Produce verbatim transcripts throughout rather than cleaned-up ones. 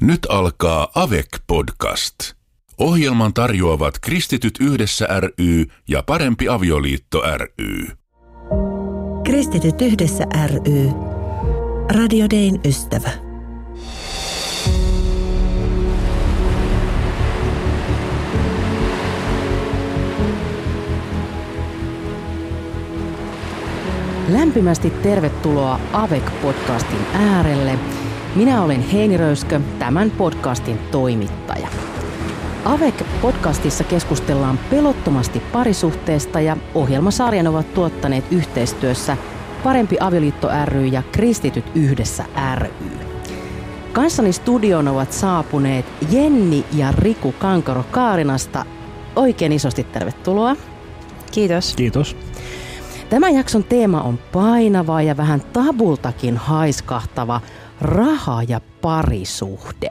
Nyt alkaa Avec-podcast. Ohjelman tarjoavat Kristityt yhdessä ry ja Parempi avioliitto ry. Kristityt yhdessä ry. Radio Dayn ystävä. Lämpimästi tervetuloa Avec-podcastin äärelle. Minä olen Heini Röyskö, tämän podcastin toimittaja. Avec-podcastissa keskustellaan pelottomasti parisuhteesta ja ohjelmasarjan ovat tuottaneet yhteistyössä Parempi avioliitto ry ja Kristityt yhdessä ry. Kanssani studioon ovat saapuneet Jenni ja Riku Kankaro Kaarinasta. Oikein isosti tervetuloa. Kiitos. Kiitos. Tämän jakson teema on painava ja vähän tabultakin haiskahtava raha ja parisuhde.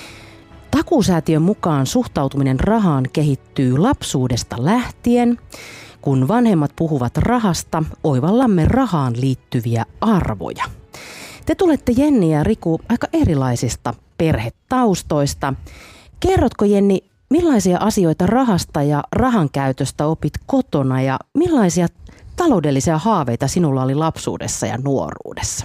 Takuusäätiön mukaan suhtautuminen rahaan kehittyy lapsuudesta lähtien. Kun vanhemmat puhuvat rahasta, oivallamme rahaan liittyviä arvoja. Te tulette, Jenni ja Riku, aika erilaisista perhetaustoista. Kerrotko, Jenni, millaisia asioita rahasta ja rahan käytöstä opit kotona ja millaisia taloudellisia haaveita sinulla oli lapsuudessa ja nuoruudessa?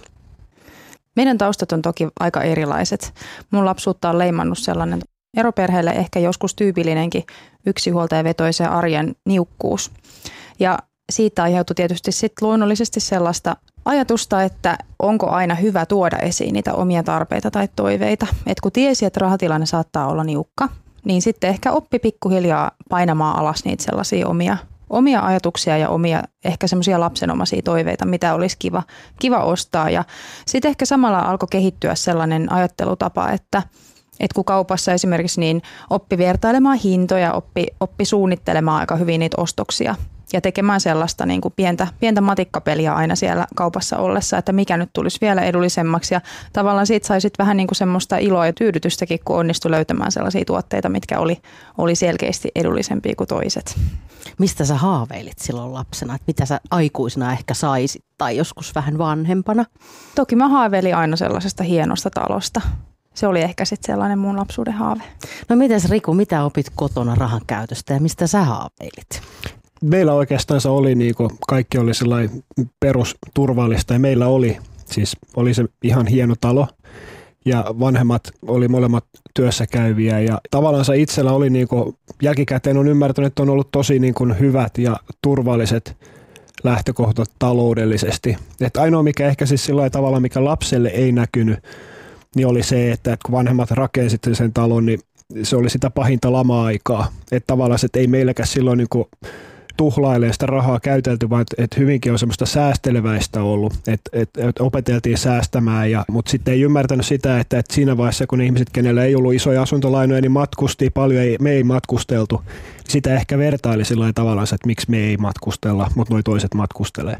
Meidän taustat on toki aika erilaiset. Mun lapsuutta on leimannut sellainen eroperheelle ehkä joskus tyypillinenkin yksinhuoltajavetoisen arjen niukkuus. Ja siitä aiheutui tietysti sitten luonnollisesti sellaista ajatusta, että onko aina hyvä tuoda esiin niitä omia tarpeita tai toiveita. Et kun tiesi, että rahatilanne saattaa olla niukka, niin sitten ehkä oppi pikkuhiljaa painamaan alas niitä sellaisia omia Omia ajatuksia ja omia ehkä semmoisia lapsenomaisia toiveita, mitä olisi kiva, kiva ostaa. Ja sitten ehkä samalla alkoi kehittyä sellainen ajattelutapa, että, että kun kaupassa esimerkiksi niin oppi vertailemaan hintoja, oppi, oppi suunnittelemaan aika hyvin niitä ostoksia ja tekemään sellaista niin kuin pientä, pientä matikkapeliä aina siellä kaupassa ollessa, että mikä nyt tulisi vielä edullisemmaksi. Ja tavallaan siitä sai sitten vähän niin kuin semmoista iloa ja tyydytystäkin, kun onnistui löytämään sellaisia tuotteita, mitkä oli, oli selkeästi edullisempia kuin toiset. Mistä sä haaveilit silloin lapsena? Että mitä sä aikuisena ehkä saisit tai joskus vähän vanhempana? Toki mä haaveilin aina sellaisesta hienosta talosta. Se oli ehkä sitten sellainen mun lapsuuden haave. No mitäs, Riku, mitä opit kotona rahan käytöstä ja mistä sä haaveilit? Meillä oikeastaan se oli niin kuin kaikki oli sellainen perusturvallista ja meillä oli siis oli se ihan hieno talo ja vanhemmat oli molemmat työssä käyviä ja tavallaan itsellä oli niin kuin jälkikäteen on ymmärtänyt, että on ollut tosi niin kuin hyvät ja turvalliset lähtökohtat taloudellisesti. Että ainoa mikä ehkä siis sillä tavalla mikä lapselle ei näkynyt, niin oli se, että kun vanhemmat rakensivat sen talon, niin se oli sitä pahinta lama-aikaa. Että tavallaan että ei meilläkään silloin niin kuin tuhlailee sitä rahaa käytelty, vaan että hyvinkin on semmoista säästeleväistä ollut, että et, et opeteltiin säästämään, ja, mutta sitten ei ymmärtänyt sitä, että, että siinä vaiheessa, kun ne ihmiset, kenellä ei ollut isoja asuntolainoja, niin matkusti paljon, ei, me ei matkusteltu. Sitä ehkä vertaili sillä tavalla, että miksi me ei matkustella, mutta noi toiset matkustelee.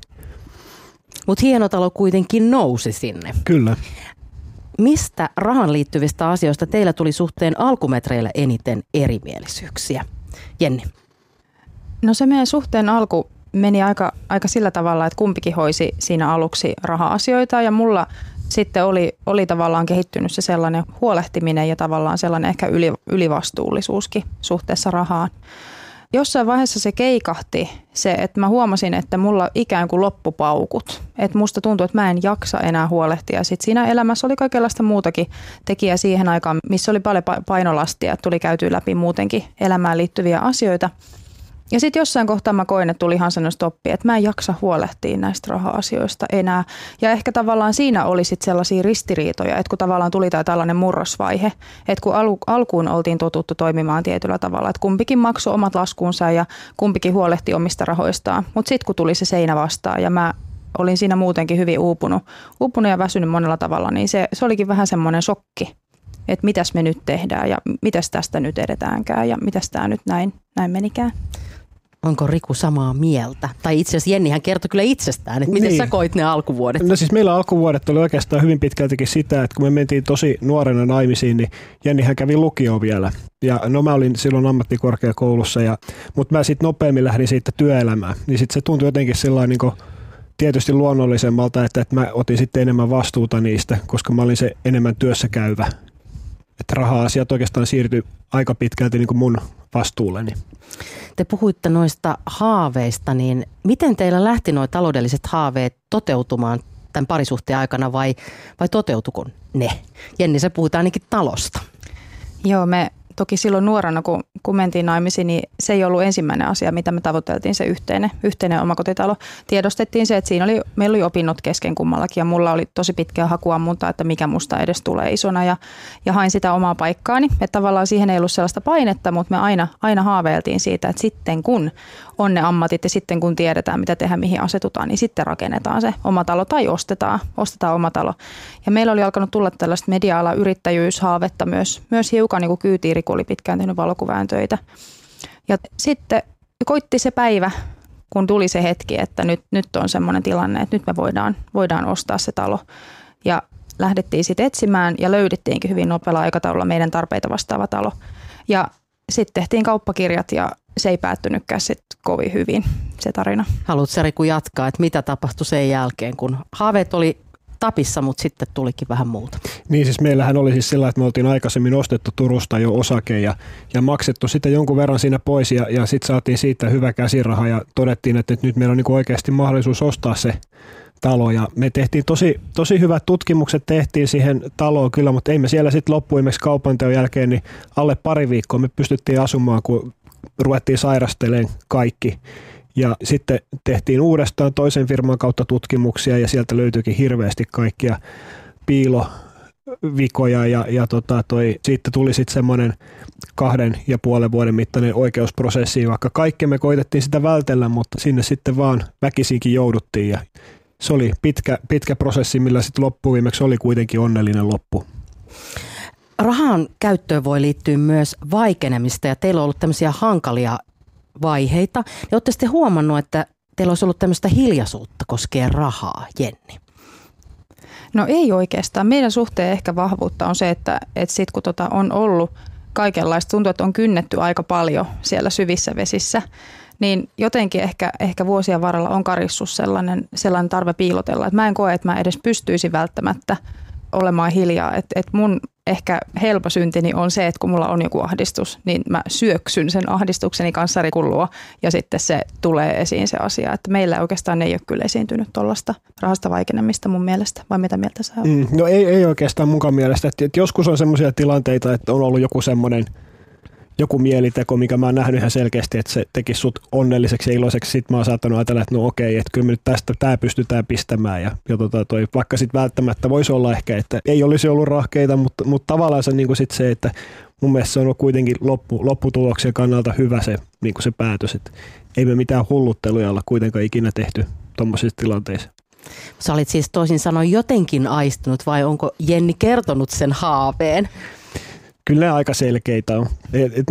Mutta hieno talo kuitenkin nousi sinne. Kyllä. Mistä rahan liittyvistä asioista teillä tuli suhteen alkumetreillä eniten erimielisyyksiä? Jenni. No se meidän suhteen alku meni aika, aika sillä tavalla, että kumpikin hoisi siinä aluksi raha-asioita ja mulla sitten oli, oli tavallaan kehittynyt se sellainen huolehtiminen ja tavallaan sellainen ehkä yli, ylivastuullisuuskin suhteessa rahaan. Jossain vaiheessa se keikahti se, että mä huomasin, että mulla ikään kuin loppupaukut. Että musta tuntui, että mä en jaksa enää huolehtia. Sitten siinä elämässä oli kaikenlaista muutakin tekijää siihen aikaan, missä oli paljon painolastia, että tuli käytyä läpi muutenkin elämään liittyviä asioita. Ja sitten jossain kohtaa mä koin, että tuli ihan sellainen stoppi, että mä en jaksa huolehtia näistä raha-asioista enää. Ja ehkä tavallaan siinä oli sitten sellaisia ristiriitoja, että kun tavallaan tuli tämä tällainen murrosvaihe, että kun al- alkuun oltiin totuttu toimimaan tietyllä tavalla, että kumpikin maksoi omat laskunsa ja kumpikin huolehti omista rahoistaan. Mutta sitten kun tuli se seinä vastaan ja mä olin siinä muutenkin hyvin uupunut, uupunut ja väsynyt monella tavalla, niin se, se olikin vähän semmoinen shokki, että mitäs me nyt tehdään ja mitäs tästä nyt edetäänkään ja mitäs tämä nyt näin, näin menikään. Onko Riku samaa mieltä? Tai itse asiassa Jennihän kertoi kyllä itsestään, että miten niin. Sä koit ne alkuvuodet? No siis meillä alkuvuodet oli oikeastaan hyvin pitkältikin sitä, että kun me mentiin tosi nuorena naimisiin, niin Jennihän kävi lukioon vielä. Ja no mä olin silloin ammattikorkeakoulussa, ja, mutta mä sitten nopeammin lähdin siitä työelämään. Niin sitten se tuntui jotenkin sellainen niin kuin tietysti luonnollisemmalta, että, että mä otin sitten enemmän vastuuta niistä, koska mä olin se enemmän työssä käyvä. että raha-asiat oikeastaan siirtyi aika pitkälti niin kuin mun vastuulleni. Te puhuitte noista haaveista, niin miten teillä lähti nuo taloudelliset haaveet toteutumaan tämän parisuhteen aikana vai, vai toteutuko ne? Jenni, sä puhutaan ainakin talosta. Joo, me toki silloin nuorena, kun, kun mentiin naimisiin, niin se ei ollut ensimmäinen asia, mitä me tavoiteltiin, se yhteinen, yhteinen omakotitalo. Tiedostettiin se, että siinä oli, meillä oli opinnot kesken kummallakin ja mulla oli tosi pitkää hakuammuntaa, että mikä musta edes tulee isona ja, ja hain sitä omaa paikkaani. Että tavallaan siihen ei ollut sellaista painetta, mutta me aina, aina haaveiltiin siitä, että sitten kun on ne ammatit ja sitten kun tiedetään, mitä tehdään, mihin asetutaan, niin sitten rakennetaan se oma talo tai ostetaan, ostetaan oma talo. Ja meillä oli alkanut tulla tällaista media-alan yrittäjyyshaavetta myös, myös hiukan niin kuin kyytiiri, kun oli pitkään tehnyt valokuvaan töitä. Ja sitten koitti se päivä, kun tuli se hetki, että nyt, nyt on semmoinen tilanne, että nyt me voidaan, voidaan ostaa se talo. Ja lähdettiin sitten etsimään ja löydettiinkin hyvin nopealla aikataululla meidän tarpeita vastaava talo. Ja sitten tehtiin kauppakirjat ja se ei päättynytkään sitten kovin hyvin, se tarina. Haluatko Riku jatkaa, että mitä tapahtui sen jälkeen, kun haaveet oli tapissa, mutta sitten tulikin vähän muuta? Niin siis meillähän oli siis sillä, että me oltiin aikaisemmin ostettu Turusta jo osake ja, ja maksettu sitten jonkun verran siinä pois ja, ja sitten saatiin siitä hyvä käsiraha ja todettiin, että, että nyt meillä on niin oikeasti mahdollisuus ostaa se talo ja me tehtiin tosi, tosi hyvät tutkimukset tehtiin siihen taloon kyllä, mutta ei me siellä sitten loppuimeksi kaupanteon jälkeen niin alle pari viikkoa me pystyttiin asumaan, kun ruvettiin sairastelemaan kaikki. Ja sitten tehtiin uudestaan toisen firman kautta tutkimuksia ja sieltä löytyikin hirveästi kaikkia piilovikoja ja, ja tota toi, siitä tuli sitten semmoinen kahden ja puolen vuoden mittainen oikeusprosessi, vaikka kaikki me koitettiin sitä vältellä, mutta sinne sitten vaan väkisinkin jouduttiin ja se oli pitkä, pitkä prosessi, millä sitten loppuviimeksi oli kuitenkin onnellinen loppu. Rahan käyttöön voi liittyä myös vaikenemista ja teillä on ollut tämmöisiä hankalia vaiheita. Ja olette sitten huomannut, että teillä olisi ollut tämmöistä hiljaisuutta koskien rahaa, Jenni? No ei oikeastaan. Meidän suhteen ehkä vahvuutta on se, että, että sitten kun tota on ollut kaikenlaista, tuntuu, että on kynnetty aika paljon siellä syvissä vesissä, niin jotenkin ehkä, ehkä vuosien varrella on karissut sellainen, sellainen tarve piilotella. Että mä en koe, että mä edes pystyisin välttämättä olemaan hiljaa. Että et mun ehkä helppo syntini on se, että kun mulla on joku ahdistus, niin mä syöksyn sen ahdistukseni kanssa rikulua ja sitten se tulee esiin se asia. Että meillä oikeastaan ei ole kyllä esiintynyt tuollaista rahasta vaikenemista mun mielestä, vai mitä mieltä sä olet? Mm, no ei, ei oikeastaan munkaan mielestä. Että, että joskus on semmoisia tilanteita, että on ollut joku semmoinen joku mieliteko, mikä mä oon nähnyt ihan selkeästi, että se tekisi sut onnelliseksi ja iloiseksi. Sitten mä oon saattanut ajatella, että no okei, että kyllä me nyt tästä tää pystytään pistämään. Ja, ja tota toi, vaikka sitten välttämättä voisi olla ehkä, että ei olisi ollut rahkeita, mutta, mutta tavallaan se, niin kuin sit se, että mun mielestä se on kuitenkin loppu, lopputuloksen kannalta hyvä se, niin kuin se päätös. Että ei me mitään hullutteluja olla kuitenkaan ikinä tehty tuommoisissa tilanteissa. Sä olit siis toisin sanoen jotenkin aistunut vai onko Jenni kertonut sen haaveen? Kyllä ne aika selkeitä on. Et, et,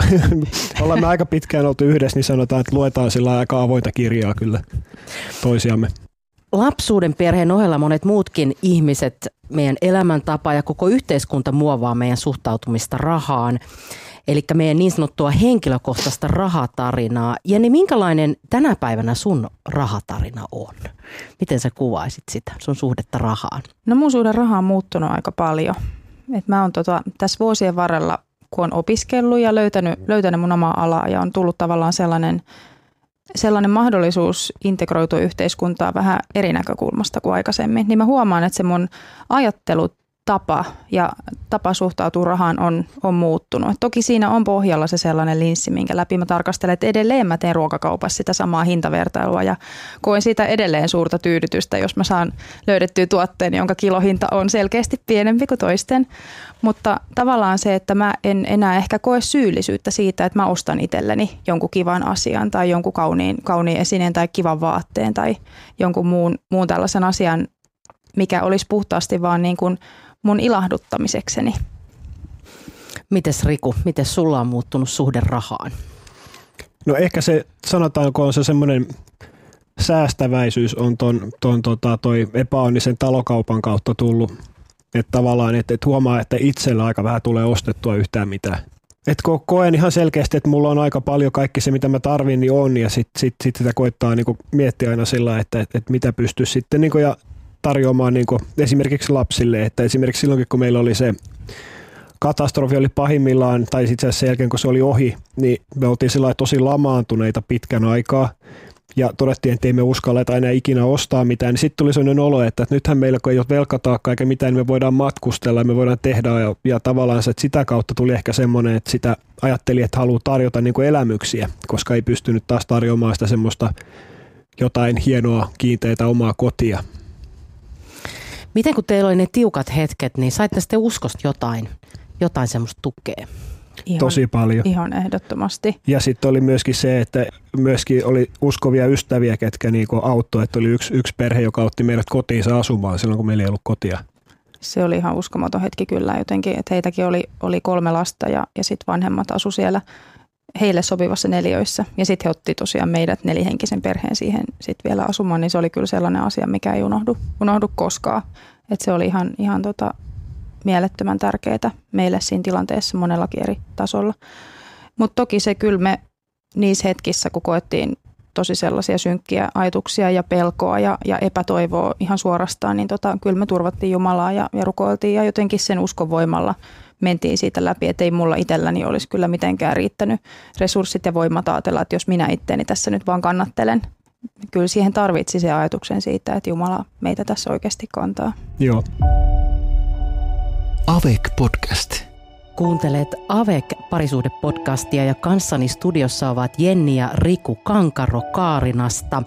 ollaan me aika pitkään oltu yhdessä, niin sanotaan, että luetaan sillä aika avointa kirjaa kyllä toisiamme. Lapsuuden perheen ohella monet muutkin ihmiset, meidän elämäntapa ja koko yhteiskunta muovaa meidän suhtautumista rahaan. Eli meidän niin sanottua henkilökohtaista rahatarinaa. Jenni, minkälainen tänä päivänä sun rahatarina on? Miten sä kuvaisit sitä, sun suhdetta rahaan? No mun suhde rahaan on muuttunut aika paljon. Et mä oon tota, tässä vuosien varrella, kun on opiskellut ja löytänyt, löytänyt mun omaa alaa ja on tullut tavallaan sellainen, sellainen mahdollisuus integroitua yhteiskuntaa vähän eri näkökulmasta kuin aikaisemmin, niin mä huomaan, että se mun ajattelutapa ja tapa suhtautua rahaan on, on muuttunut. Et toki siinä on pohjalla se sellainen linssi, minkä läpi mä tarkastelen, että edelleen mä teen ruokakaupassa sitä samaa hintavertailua ja koen siitä edelleen suurta tyydytystä, jos mä saan löydettyä tuotteen, jonka kilohinta on selkeästi pienempi kuin toisten. Mutta tavallaan se, että mä en enää ehkä koe syyllisyyttä siitä, että mä ostan itselleni jonkun kivan asian tai jonkun kauniin, kauniin esineen tai kivan vaatteen tai jonkun muun, muun tällaisen asian, mikä olisi puhtaasti vaan niin kuin mun ilahduttamisekseni. Mites Riku, miten sulla on muuttunut suhde rahaan? No ehkä se, sanotaanko on se semmoinen säästäväisyys on ton, ton tota, toi epäonnisen talokaupan kautta tullut. Että tavallaan, että et huomaa, että itsellä aika vähän tulee ostettua yhtään mitään. Että koen ihan selkeästi, että mulla on aika paljon kaikki se, mitä mä tarvin, niin on. Ja sitten sit, sit sitä koittaa niinku miettiä aina sillä, että et, et mitä pystyisi sitten niinku ja tarjoamaan niinku esimerkiksi lapsille. Että esimerkiksi silloinkin, kun meillä oli se katastrofi oli pahimmillaan, tai itse asiassa sen jälkeen kun se oli ohi, niin me oltiin sillä tosi lamaantuneita pitkän aikaa. Ja todettiin, että ei me uskalleta enää ikinä ostaa mitään. Niin sitten tuli sellainen olo, että nythän meillä kun ei ole velkataakkaa eikä mitään, niin me voidaan matkustella ja me voidaan tehdä. Ja, ja tavallaan että sitä kautta tuli ehkä semmoinen, että sitä ajatteli, että haluaa tarjota niin kuin elämyksiä, koska ei pystynyt taas tarjoamaan sitä semmoista jotain hienoa, kiinteitä omaa kotia. Miten kun teillä oli ne tiukat hetket, niin saitte sitten uskosta jotain, jotain semmoista tukea? Ihan, Tosi paljon. Ihan ehdottomasti. Ja sitten oli myöskin se, että myöskin oli uskovia ystäviä, ketkä niinku auttoi, että oli yksi, yksi perhe, joka otti meidät kotiinsa asumaan silloin, kun meillä ei ollut kotia. Se oli ihan uskomaton hetki kyllä jotenkin, että heitäkin oli, oli kolme lasta ja, ja sitten vanhemmat asu siellä heille sopivassa neliöissä. Ja sitten he otti tosiaan meidät nelihenkisen perheen siihen sitten vielä asumaan, niin se oli kyllä sellainen asia, mikä ei unohdu, unohdu koskaan. Että se oli ihan, ihan tota, mielettömän tärkeää meille siinä tilanteessa monellakin eri tasolla. Mutta toki se kyllä me niissä hetkissä, kun koettiin tosi sellaisia synkkiä ajatuksia ja pelkoa ja, ja epätoivoa ihan suorastaan, niin tota, kyllä me turvattiin Jumalaa ja, ja rukoiltiin ja jotenkin sen uskon voimalla mentiin siitä läpi, että ei mulla itselläni olisi kyllä mitenkään riittänyt resurssit ja voimat ajatella, että jos minä itteeni tässä nyt vaan kannattelen. Kyllä siihen tarvitsi se ajatuksen siitä, että Jumala meitä tässä oikeasti kantaa. Joo. Avec Podcast. Kuuntelet Avec-parisuhdepodcastia ja kanssani studiossa ovat Jenni ja Riku Kankaro Kaarinasta.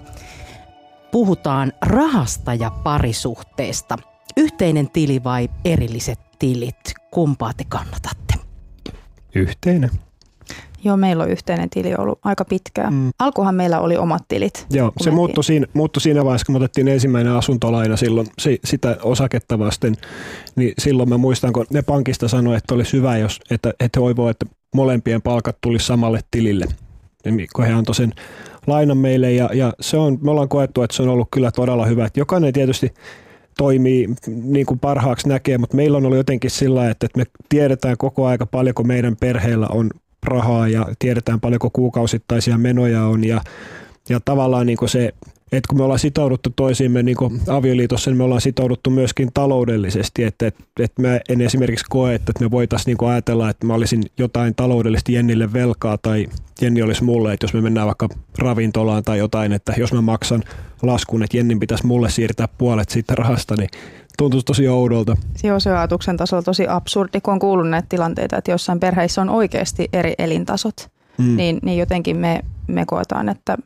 Puhutaan rahasta ja parisuhteesta. Yhteinen tili vai erilliset tilit? Kumpaa te kannatatte? Yhteinen. Joo, meillä on yhteinen tili ollut aika pitkään. Mm. Alkuhan meillä oli omat tilit. Joo, se muuttui siinä, muuttui siinä vaiheessa, kun me otettiin ensimmäinen asuntolaina silloin si, sitä osaketta vasten. Niin silloin mä muistan, kun ne pankista sanoi, että olisi hyvä, jos, että, että toivoo, että molempien palkat tulisi samalle tilille. Kun he antoi sen lainan meille ja, ja se on, me ollaan koettu, että se on ollut kyllä todella hyvä. Että jokainen tietysti toimii niin kuin parhaaksi näkee, mutta meillä on ollut jotenkin sillä, että me tiedetään koko aika paljonko meidän perheellä on rahaa ja tiedetään paljonko kuukausittaisia menoja on ja, ja tavallaan niin kuin se, että kun me ollaan sitouduttu toisiimme niin kuin avioliitossa, niin me ollaan sitouduttu myöskin taloudellisesti, että, että, että mä en esimerkiksi koe, että me voitaisiin niin kuin ajatella, että mä olisin jotain taloudellisesti Jennille velkaa tai Jenni olisi mulle, että jos me mennään vaikka ravintolaan tai jotain, että jos mä maksan laskun, että Jennin pitäisi mulle siirtää puolet siitä rahasta, niin tuntuisi tosi oudolta. Joo, se on ajatuksen tasolla tosi absurdi, kun on kuullut näitä tilanteita, että jossain perheissä on oikeasti eri elintasot, mm. niin, niin jotenkin me, me koetaan, että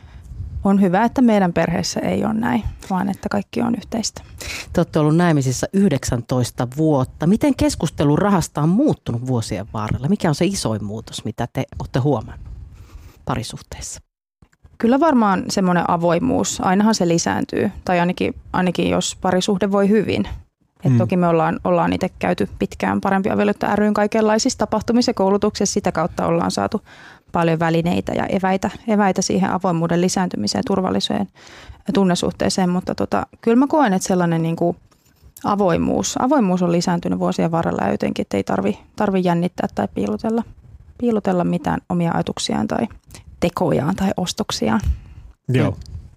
on hyvä, että meidän perheessä ei ole näin, vaan että kaikki on yhteistä. Te olette ollut naimisissa yhdeksäntoista vuotta. Miten keskustelu rahasta on muuttunut vuosien varrella? Mikä on se isoin muutos, mitä te olette huomannut parisuhteessa? Kyllä varmaan semmoinen avoimuus, ainahan se lisääntyy, tai ainakin, ainakin jos parisuhde voi hyvin. Et mm. Toki me ollaan, ollaan itse käyty pitkään Parempi avioliitto ry:n kaikenlaisissa tapahtumissa ja koulutuksessa, sitä kautta ollaan saatu paljon välineitä ja eväitä, eväitä siihen avoimuuden lisääntymiseen, turvalliseen tunnesuhteeseen, mutta tota, kyllä mä koen, että sellainen niin kuin avoimuus, avoimuus on lisääntynyt vuosien varrella ja jotenkin, että ei tarvi, tarvi jännittää tai piilotella, piilotella mitään omia ajatuksiaan tai tekojaan tai ostoksiaan. Joo.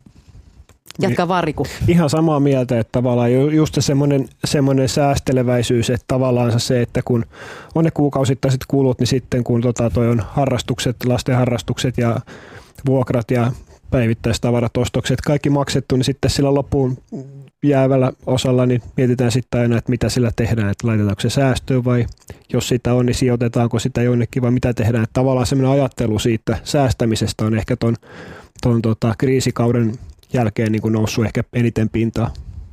Jatka vaan, Riku. Ihan samaa mieltä, että tavallaan just semmoinen, semmoinen säästeleväisyys, että tavallaan se, että kun on ne kuukausittaiset kulut, niin sitten kun tota toi on harrastukset, lasten harrastukset ja vuokrat ja päivittäistavarat, ostokset, kaikki maksettu, niin sitten sillä loppuun jäävällä osalla niin mietitään sitten aina, että mitä sillä tehdään, että laitetaanko se säästöön vai jos sitä on, niin sijoitetaanko sitä jonnekin vai mitä tehdään. Että tavallaan semmoinen ajattelu siitä säästämisestä on ehkä ton, ton tota kriisikauden jälkeen niin kuin noussut ehkä eniten pintaan.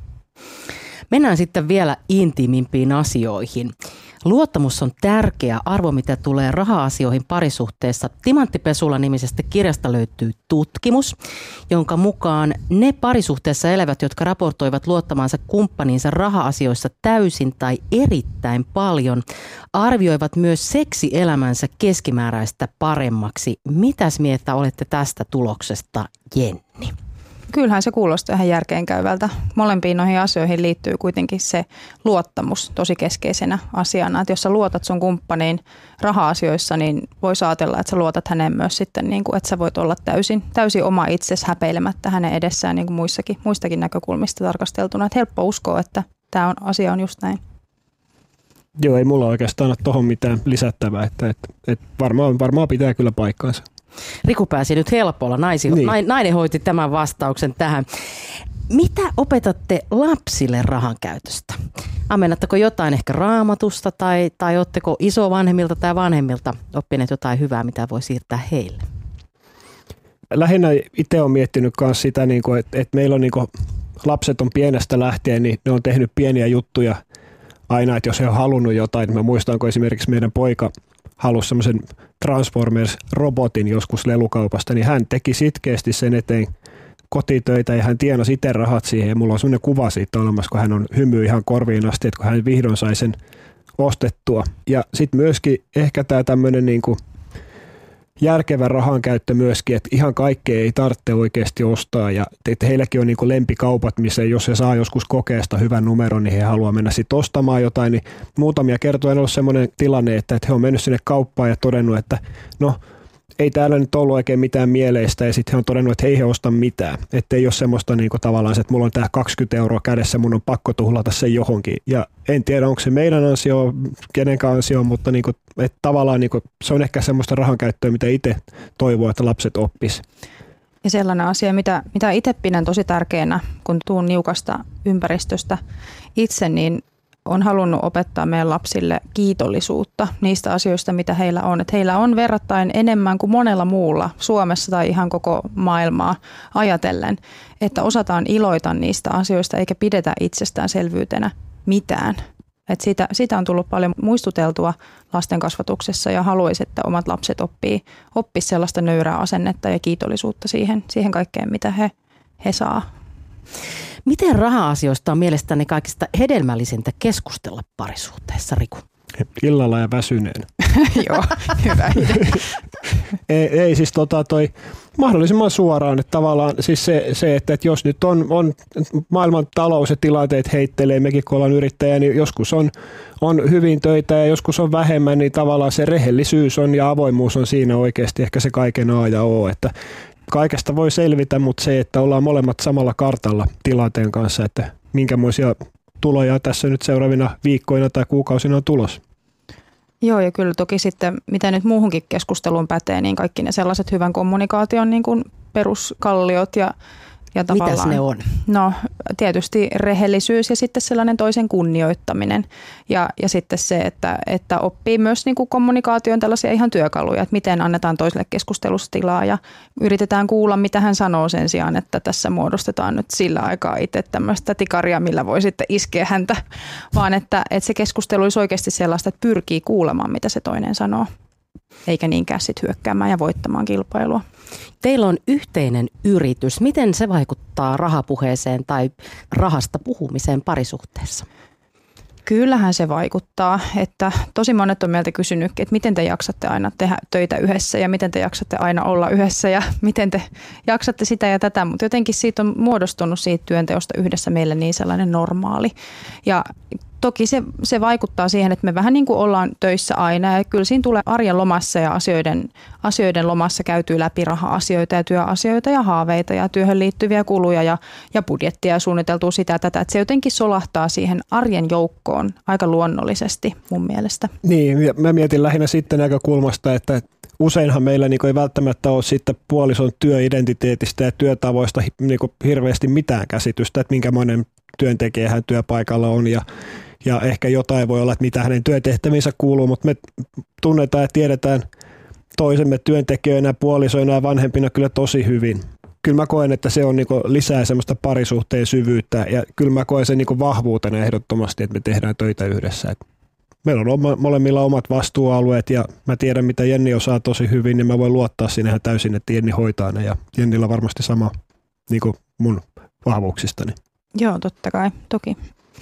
Mennään sitten vielä intiimimpiin asioihin. Luottamus on tärkeä arvo, mitä tulee raha-asioihin parisuhteessa. Timantty Pesula-nimisestä kirjasta löytyy tutkimus, jonka mukaan ne parisuhteessa elävät, jotka raportoivat luottamansa kumppaninsa raha-asioissa täysin tai erittäin paljon, arvioivat myös seksielämänsä keskimääräistä paremmaksi. Mitäs mieltä olette tästä tuloksesta, Jenni? Kyllähän se kuulostaa ihan järkeenkäyvältä. Molempiin noihin asioihin liittyy kuitenkin se luottamus tosi keskeisenä asiana. Että jos sä luotat sun kumppaniin raha-asioissa, niin voisi ajatella, että sä luotat häneen myös sitten, niin kuin, että sä voit olla täysin, täysin oma itsesi häpeilemättä hänen edessään niin kuin muissakin, muistakin näkökulmista tarkasteltuna. Että helppo uskoa, että tämä on, asia on just näin. Joo, ei mulla oikeastaan ole tuohon mitään lisättävää, että, että, että varmaan, varmaan pitää kyllä paikkaansa. Riku pääsi nyt helpolla, Naisi, niin. nainen hoiti tämän vastauksen tähän. Mitä opetatte lapsille rahan käytöstä? Ammennatteko jotain ehkä raamatusta tai, tai ootteko isovanhemmilta tai vanhemmilta oppineet jotain hyvää, mitä voi siirtää heille? Lähinnä itse olen miettinyt myös sitä, että, että meillä on niin kuin, lapset on pienestä lähtien, niin ne on tehnyt pieniä juttuja aina, että jos he on halunnut jotain, niin mä muistan, kun esimerkiksi meidän poika halusi semmoisen Transformers-robotin joskus lelukaupasta, niin hän teki sitkeästi sen eteen kotitöitä ja hän tienasi itse rahat siihen ja mulla on semmoinen kuva siitä olemassa, kun hän on hymy ihan korviin asti, että kun hän vihdoin sai sen ostettua. Ja sitten myöskin ehkä tämä tämmöinen niinku järkevä rahan käyttö myöskin, että ihan kaikkea ei tarvitse oikeasti ostaa ja että heilläkin on niinku lempikaupat, missä jos he saa joskus kokeesta hyvän numeron, niin he haluaa mennä sitten ostamaan jotain, niin muutamia kertoja on ollut semmoinen tilanne, että he on mennyt sinne kauppaan ja todennut, että no ei täällä nyt ollut oikein mitään mieleistä ja sitten he on todennut, että ei he osta mitään. Että ei ole semmoista niinku tavallaan, että mulla on tää kaksikymmentä euroa kädessä, mun on pakko tuhlata se johonkin. Ja en tiedä, onko se meidän ansio, kenenkään ansio, mutta niinku, että tavallaan niinku, se on ehkä semmoista rahankäyttöä, mitä itse toivoo, että lapset oppis. Ja sellainen asia, mitä, mitä itse pidän tosi tärkeänä, kun tuun niukasta ympäristöstä itse, niin on halunnut opettaa meidän lapsille kiitollisuutta niistä asioista, mitä heillä on. Että heillä on verrattain enemmän kuin monella muulla Suomessa tai ihan koko maailmaa ajatellen, että osataan iloita niistä asioista eikä pidetä itsestäänselvyytenä mitään. Että siitä, siitä on tullut paljon muistuteltua lasten kasvatuksessa ja haluaisin, että omat lapset oppii, oppii sellaista nöyrää asennetta ja kiitollisuutta siihen, siihen kaikkeen, mitä he, he saa. Miten raha-asioista on mielestäni kaikista hedelmällisintä keskustella parisuhteessa, Riku? Illalla ja väsyneen. Joo, hyvä idea. ei, ei siis tota toi mahdollisimman suoraan, että tavallaan siis se, se että, että jos nyt on, on maailman talous ja tilanteet heittelee, mekin kun ollaan yrittäjä, niin joskus on, on hyvin töitä ja joskus on vähemmän, niin tavallaan se rehellisyys on ja avoimuus on siinä oikeasti ehkä se kaiken A ja O, että kaikesta voi selvitä, mutta se, että ollaan molemmat samalla kartalla tilanteen kanssa, että minkämoisia tuloja tässä nyt seuraavina viikkoina tai kuukausina on tulos. Joo, ja kyllä toki sitten, mitä nyt muuhunkin keskusteluun pätee, niin kaikki ne sellaiset hyvän kommunikaation niin kuin peruskalliot ja Ja mitäs ne on? No tietysti rehellisyys ja sitten sellainen toisen kunnioittaminen ja, ja sitten se, että, että oppii myös niin kuin kommunikaation tällaisia ihan työkaluja, että miten annetaan toiselle keskustelussa tilaa ja yritetään kuulla, mitä hän sanoo sen sijaan, että tässä muodostetaan nyt sillä aikaa itse tämmöistä tikaria, millä voi sitten iskeä häntä, vaan että, että se keskustelu olisi oikeasti sellaista, että pyrkii kuulemaan, mitä se toinen sanoo, eikä niinkään sitten hyökkäämään ja voittamaan kilpailua. Teillä on yhteinen yritys. Miten se vaikuttaa rahapuheeseen tai rahasta puhumiseen parisuhteessa? Kyllähän se vaikuttaa, että tosi monet on meiltä kysynyt, että miten te jaksatte aina tehdä töitä yhdessä ja miten te jaksatte aina olla yhdessä ja miten te jaksatte sitä ja tätä, mutta jotenkin siitä on muodostunut siitä työnteosta yhdessä meille niin sellainen normaali ja toki se, se vaikuttaa siihen, että me vähän niin kuin ollaan töissä aina ja kyllä siinä tulee arjen lomassa ja asioiden, asioiden lomassa käytyy läpi raha-asioita ja työasioita ja haaveita ja työhön liittyviä kuluja ja, ja budjettia ja suunniteltua sitä ja tätä. Että se jotenkin solahtaa siihen arjen joukkoon aika luonnollisesti mun mielestä. Niin, mä mietin lähinnä sitten näkökulmasta, että useinhan meillä niin ei välttämättä ole sitten puolison työidentiteetistä ja työtavoista niin hirveästi mitään käsitystä, että minkämoinen työntekijä hän työpaikalla on ja Ja ehkä jotain voi olla, että mitä hänen työtehtäviinsä kuuluu, mutta me tunnetaan ja tiedetään toisemme työntekijöinä, puolisoina ja vanhempina kyllä tosi hyvin. Kyllä mä koen, että se on niinku lisää semmoista parisuhteen syvyyttä ja kyllä mä koen sen niinku vahvuutena ehdottomasti, että me tehdään töitä yhdessä. Et meillä on oma, molemmilla omat vastuualueet ja mä tiedän, mitä Jenni osaa tosi hyvin, niin mä voin luottaa sinne täysin, että Jenni hoitaa ne ja Jennillä on varmasti sama niinku mun vahvuuksistani. Joo, totta kai, toki.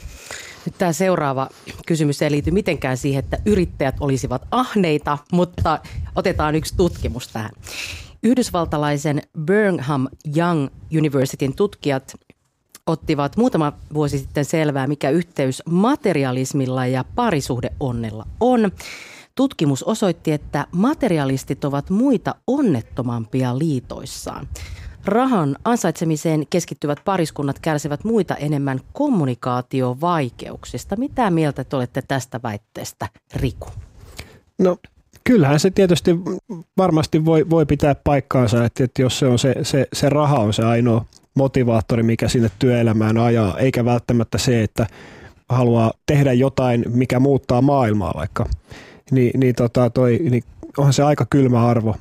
Nyt tämä seuraava kysymys ei liity mitenkään siihen, että yrittäjät olisivat ahneita, mutta otetaan yksi tutkimus tähän. Yhdysvaltalaisen Brigham Young Universityn tutkijat ottivat muutama vuosi sitten selvää, mikä yhteys materialismilla ja parisuhdeonnella on. Tutkimus osoitti, että materialistit ovat muita onnettomampia liitoissaan. Rahan ansaitsemiseen keskittyvät pariskunnat kärsivät muita enemmän kommunikaatiovaikeuksista. Mitä mieltä te olette tästä väitteestä, Riku? No kyllähän se tietysti varmasti voi, voi pitää paikkaansa, että, että jos se, on se, se, se raha on se ainoa motivaattori, mikä sinne työelämään ajaa, eikä välttämättä se, että haluaa tehdä jotain, mikä muuttaa maailmaa vaikka, niin, niin, tota toi, niin onhan se aika kylmä arvo,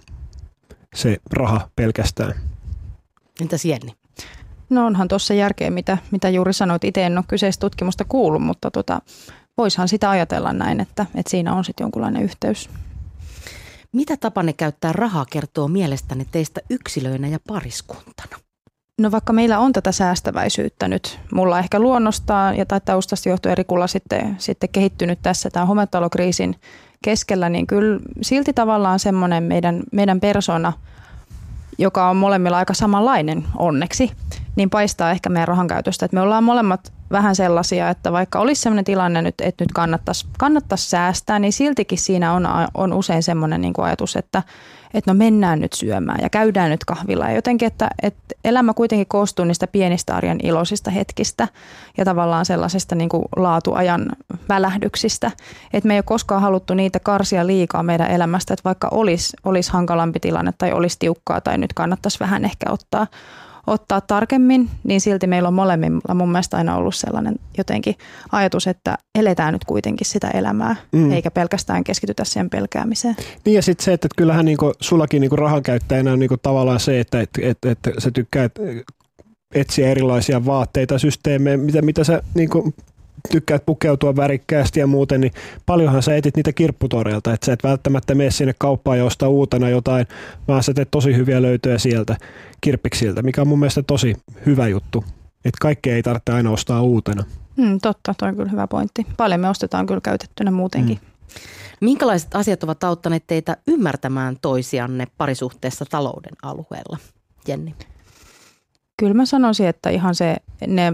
se raha pelkästään. Entäs Jenni? No onhan tuossa järkeä, mitä, mitä juuri sanoit. Itse en ole kyseistä tutkimusta kuullut, mutta tota, voisihan sitä ajatella näin, että, että siinä on sitten jonkunlainen yhteys. Mitä tapanne käyttää rahaa kertoo mielestäni teistä yksilöinä ja pariskuntana? No vaikka meillä on tätä säästäväisyyttä nyt, mulla ehkä luonnostaan ja tai taustasta johtuen Rikulla sitten, sitten kehittynyt tässä tämän hometalokriisin keskellä, niin kyllä silti tavallaan semmoinen meidän, meidän persona, joka on molemmilla aika samanlainen onneksi, niin paistaa ehkä meidän rahan käytöstä. Että me ollaan molemmat vähän sellaisia, että vaikka olisi sellainen tilanne nyt, että nyt kannattaisi, kannattaisi säästää, niin siltikin siinä on, on usein semmoinen niin kuin ajatus, että, että no mennään nyt syömään ja käydään nyt kahvilla. Ja jotenkin, että, että elämä kuitenkin koostuu niistä pienistä arjen iloisista hetkistä ja tavallaan sellaisesta niin kuin laatuajan välähdyksistä. Että me ei ole koskaan haluttu niitä karsia liikaa meidän elämästä, että vaikka olisi, olisi hankalampi tilanne tai olisi tiukkaa tai nyt kannattaisi vähän ehkä ottaa ottaa tarkemmin, niin silti meillä on molemmilla mun mielestä aina ollut sellainen jotenkin ajatus, että eletään nyt kuitenkin sitä elämää, mm. eikä pelkästään keskitytä sen pelkäämiseen. Niin ja sitten se, että kyllähän niinku, sullakin niinku rahan käyttäjänä on niinku tavallaan se, että et, et, et sä tykkäät etsiä erilaisia vaatteita, systeemejä, mitä, mitä sä niinku tykkäät pukeutua värikkäästi ja muuten, niin paljonhan sä etit niitä kirpputoreilta, että sä et välttämättä mene sinne kauppaan ja ostaa uutena jotain, vaan sä teet tosi hyviä löytöjä sieltä kirppiksiltä, mikä on mun mielestä tosi hyvä juttu, että kaikkea ei tarvitse aina ostaa uutena. Hmm, totta, toi on kyllä hyvä pointti. Paljon me ostetaan kyllä käytettynä muutenkin. Hmm. Minkälaiset asiat ovat auttaneet teitä ymmärtämään toisianne parisuhteessa talouden alueella? Jenni? Kyllä mä sanoisin, että ihan se ne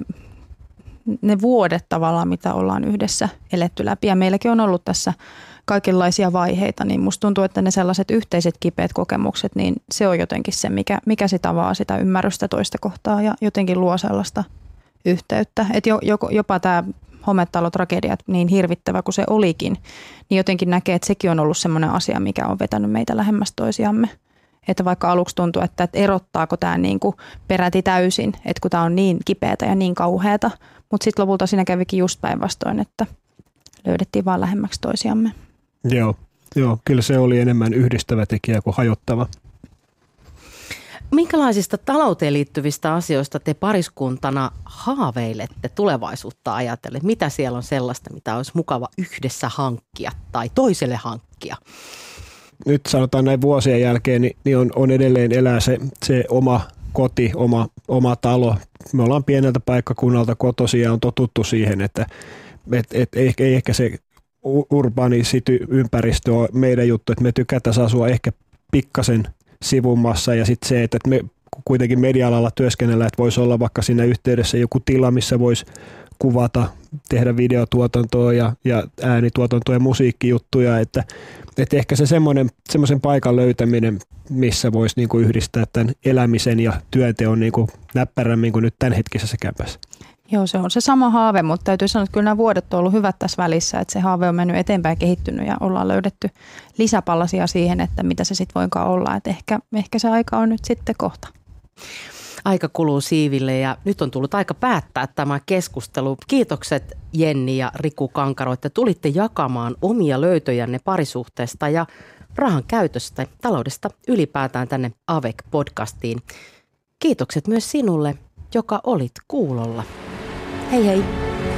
ne vuodet tavallaan, mitä ollaan yhdessä eletty läpi. Ja meilläkin on ollut tässä kaikenlaisia vaiheita, niin musta tuntuu, että ne sellaiset yhteiset kipeät kokemukset, niin se on jotenkin se, mikä, mikä sitä avaa sitä ymmärrystä toista kohtaa ja jotenkin luo sellaista yhteyttä. Että jo, jopa tämä hometalotragedia, niin hirvittävä kuin se olikin, niin jotenkin näkee, että sekin on ollut semmoinen asia, mikä on vetänyt meitä lähemmäs toisiamme. Että vaikka aluksi tuntuu, että, että erottaako tämä niin kuin peräti täysin, että kun tämä on niin kipeätä ja niin kauheata, mutta sitten lopulta siinä kävikin just päinvastoin, että löydettiin vaan lähemmäksi toisiamme. Joo, joo, kyllä se oli enemmän yhdistävä tekijä kuin hajottava. Minkälaisista talouteen liittyvistä asioista te pariskuntana haaveilette tulevaisuutta ajatellen? Mitä siellä on sellaista, mitä olisi mukava yhdessä hankkia tai toiselle hankkia? Nyt sanotaan näin vuosien jälkeen, niin, niin on, on edelleen elää se, se oma koti, oma, oma talo. Me ollaan pieneltä paikkakunnalta kotoisin ja on totuttu siihen, että et, et, ei, ei ehkä se urbaani ympäristö on meidän juttu, että me tykätään asua ehkä pikkasen sivummassa ja sitten se, että me kuitenkin media-alalla työskennellään, että voisi olla vaikka siinä yhteydessä joku tila, missä voisi kuvata, tehdä videotuotantoa ja, ja äänituotantoa ja musiikkijuttuja, että, että ehkä se semmoinen, semmoisen paikan löytäminen, missä voisi niinku yhdistää tämän elämisen ja työnteon niinku näppärämmin kuin nyt tämänhetkisessä kämpässä. Joo, se on se sama haave, mutta täytyy sanoa, että kyllä nämä vuodet on ollut hyvät tässä välissä, että se haave on mennyt eteenpäin kehittynyt ja ollaan löydetty lisäpallasia siihen, että mitä se sitten voinkaan olla, että ehkä, ehkä se aika on nyt sitten kohta. Aika kuluu siiville ja nyt on tullut aika päättää tämä keskustelu. Kiitokset Jenni ja Riku Kankaro, että tulitte jakamaan omia löytöjänne parisuhteesta ja rahan käytöstä, taloudesta ylipäätään tänne A V E C-podcastiin. Kiitokset myös sinulle, joka olit kuulolla. Hei hei!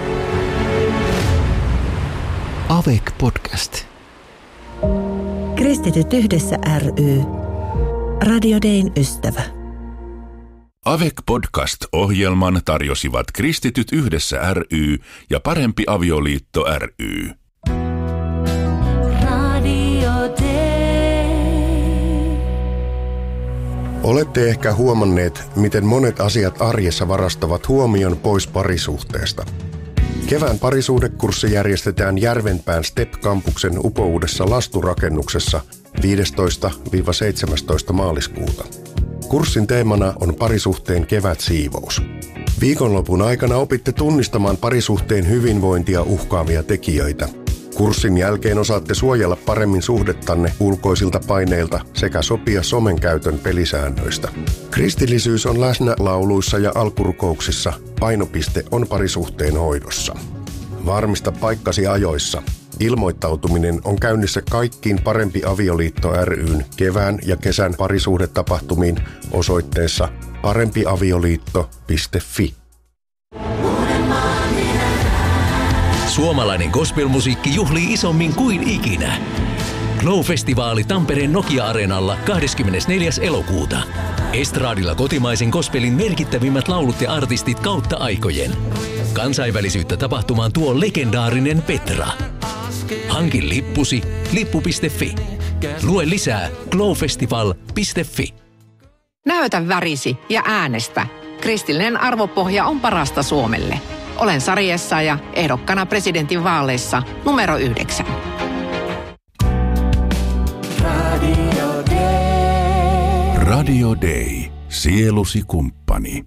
A V E C-podcast. Kristityt yhdessä ry. Radio Dayn ystävä. A V E C-podcast-ohjelman tarjosivat Kristityt yhdessä ry ja Parempi avioliitto ry. Olette ehkä huomanneet, miten monet asiat arjessa varastavat huomion pois parisuhteesta. Kevään parisuhdekurssi järjestetään Järvenpään Step-kampuksen upouudessa lasturakennuksessa viidestoista seitsemästoista maaliskuuta. Kurssin teemana on parisuhteen kevätsiivous. Viikonlopun aikana opitte tunnistamaan parisuhteen hyvinvointia uhkaavia tekijöitä. Kurssin jälkeen osaatte suojella paremmin suhdettanne ulkoisilta paineilta sekä sopia somen käytön pelisäännöistä. Kristillisyys on läsnä lauluissa ja alkurukouksissa. Painopiste on parisuhteen hoidossa. Varmista paikkasi ajoissa. Ilmoittautuminen on käynnissä kaikkiin Parempi avioliitto ry:n kevään ja kesän parisuhdetapahtumiin osoitteessa parempi avioliitto piste fi. Suomalainen gospelmusiikki juhlii isommin kuin ikinä. Glow-festivaali Tampereen Nokia-areenalla kahdeskymmenesneljäs elokuuta. Estraadilla kotimaisen gospelin merkittävimmät laulut ja artistit kautta aikojen. Kansainvälisyyttä tapahtumaan tuo legendaarinen Petra. Hankin lippusi lippu piste fi. Lue lisää glowfestival piste fi. Näytä värisi ja äänestä. Kristillinen arvopohja on parasta Suomelle. Olen Sari Essayah, ehdokkana presidentin vaaleissa numero yhdeksän. Radio Day. Radio Day. Sielusi kumppani.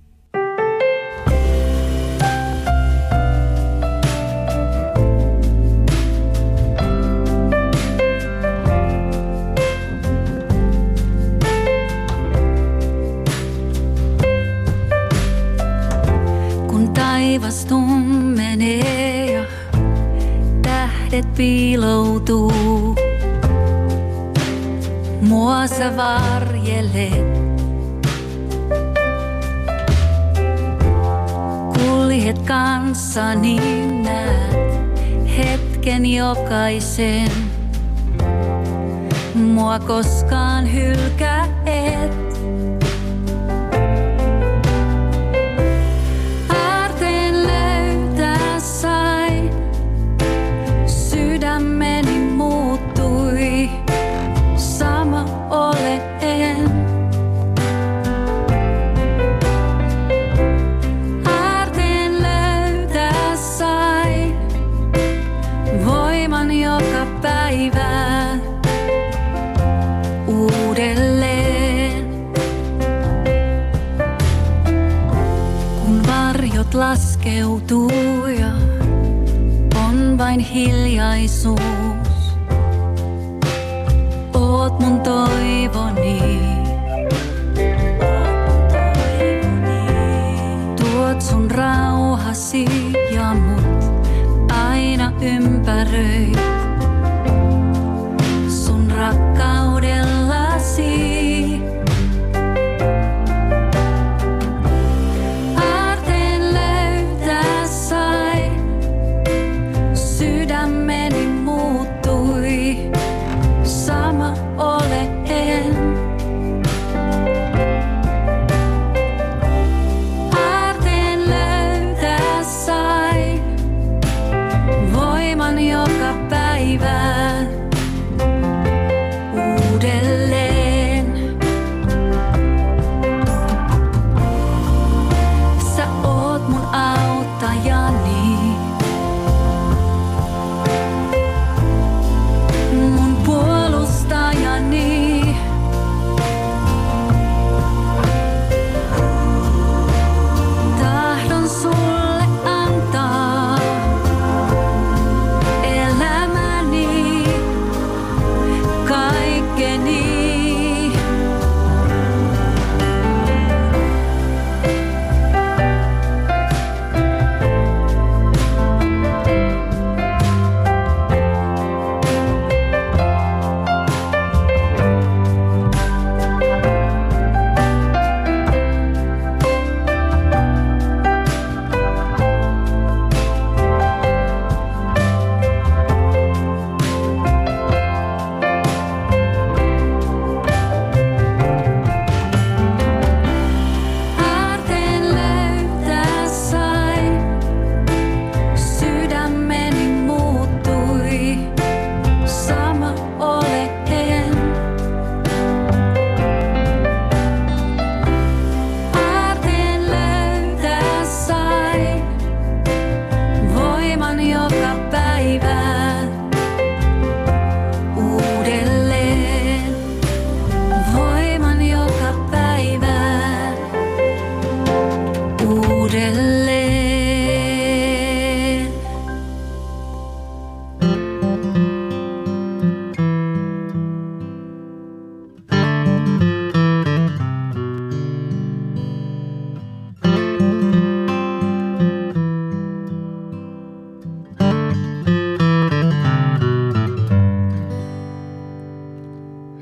Taivas tummenee ja tähdet piiloutuu. Mua sä varjelet. Kuljet kanssani, näet hetken jokaisen. Mua koskaan hylkää et. Laskeutuu ja on vain hiljaisuus. Oot mun toivoni. Tuot sun rauhasi ja mut aina ympäröit. Sun rakkaudellasi. Joka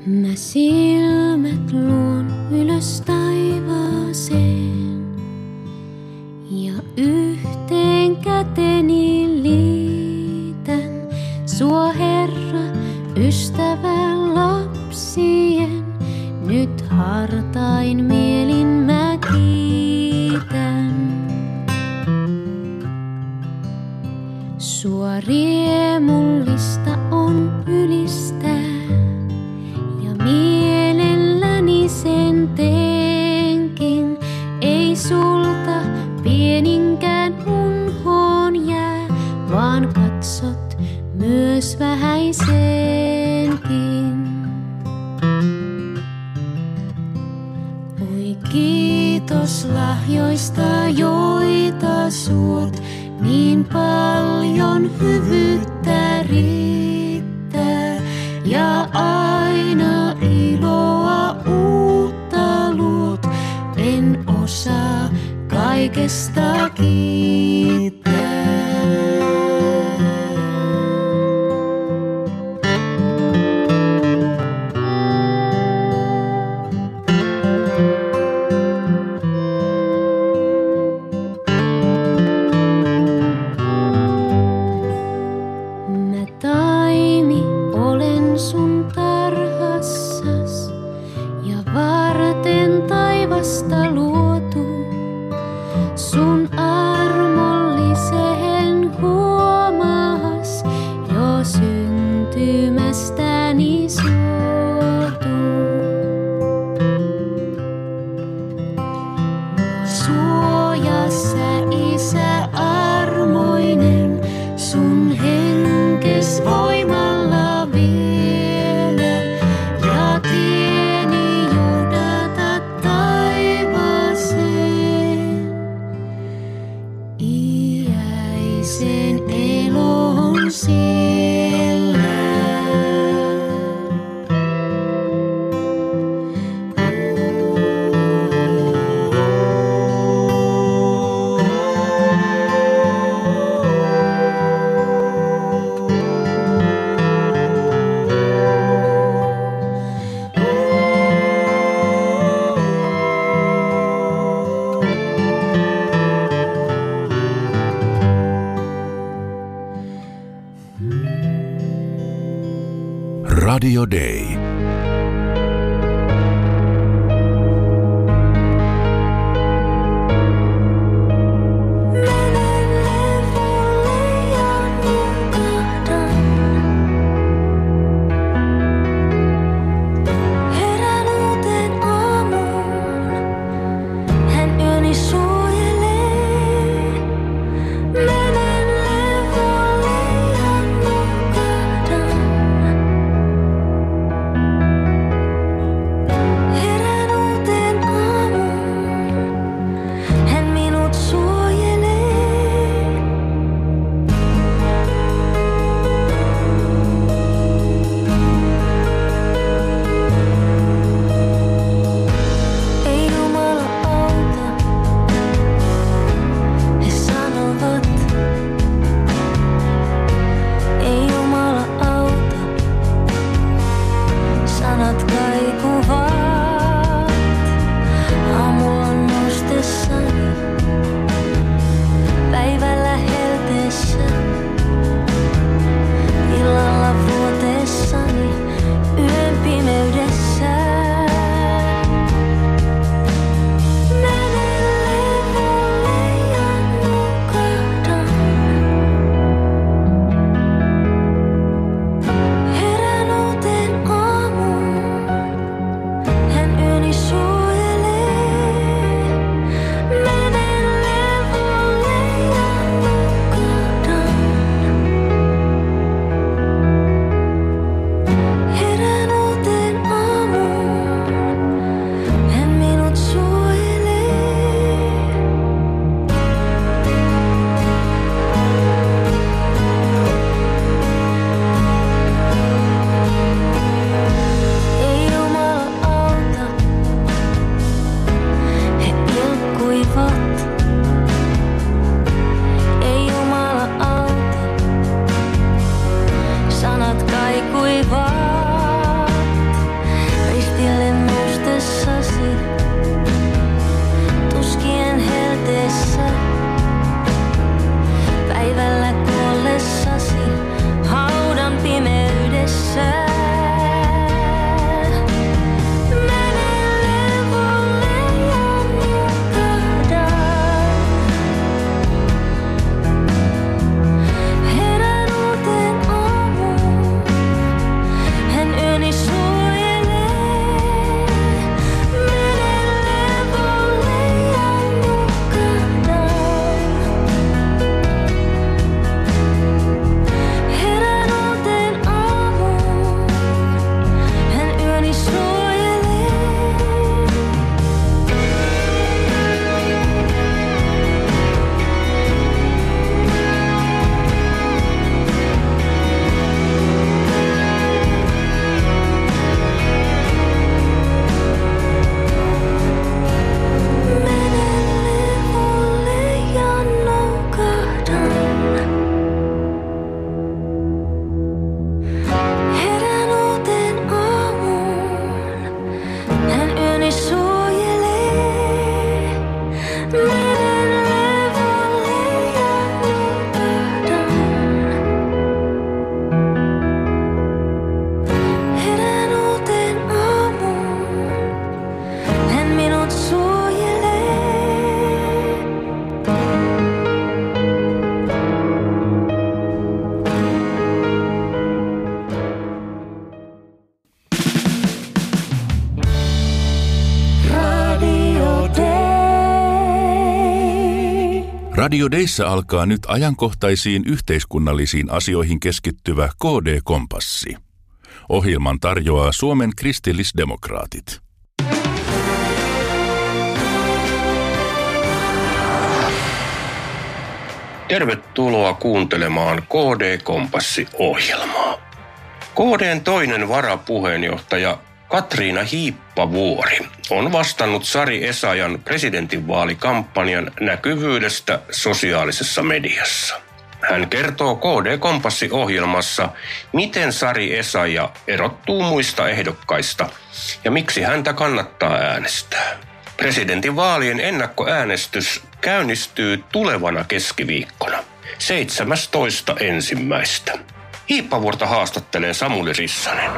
Mä silmät luon ylös taivaaseen ja yhteen käteni liitän sua, Herra, ystävän lapsien. Nyt hartain mielin mä kiitän. Sua riemullista on ylistää ja mielelläni sen teenkin. Ei sulta pieninkään unhoon jää, vaan katsot myös vähäisenkin. Oi kiitos lahjoista, joita suot, niin paljon hyvyyttä riittää ja aina iloa uutta luot. En osaa kaikesta kiittää. Radio Day. Menen levolle ja nukahdan. Radio Deissä alkaa nyt ajankohtaisiin yhteiskunnallisiin asioihin keskittyvä K D-kompassi. Ohjelman tarjoaa Suomen kristillisdemokraatit. Tervetuloa kuuntelemaan K D-kompassi-ohjelmaa. K D:n toinen varapuheenjohtaja Katriina Hiippavuori on vastannut Sari Essayah'n presidentinvaalikampanjan näkyvyydestä sosiaalisessa mediassa. Hän kertoo K D-kompassi-ohjelmassa, miten Sari Essayah erottuu muista ehdokkaista ja miksi häntä kannattaa äänestää. Presidentinvaalien ennakkoäänestys käynnistyy tulevana keskiviikkona, seitsemästoista ensimmäistä. Hiippavuorta haastattelee Samuli Rissanen.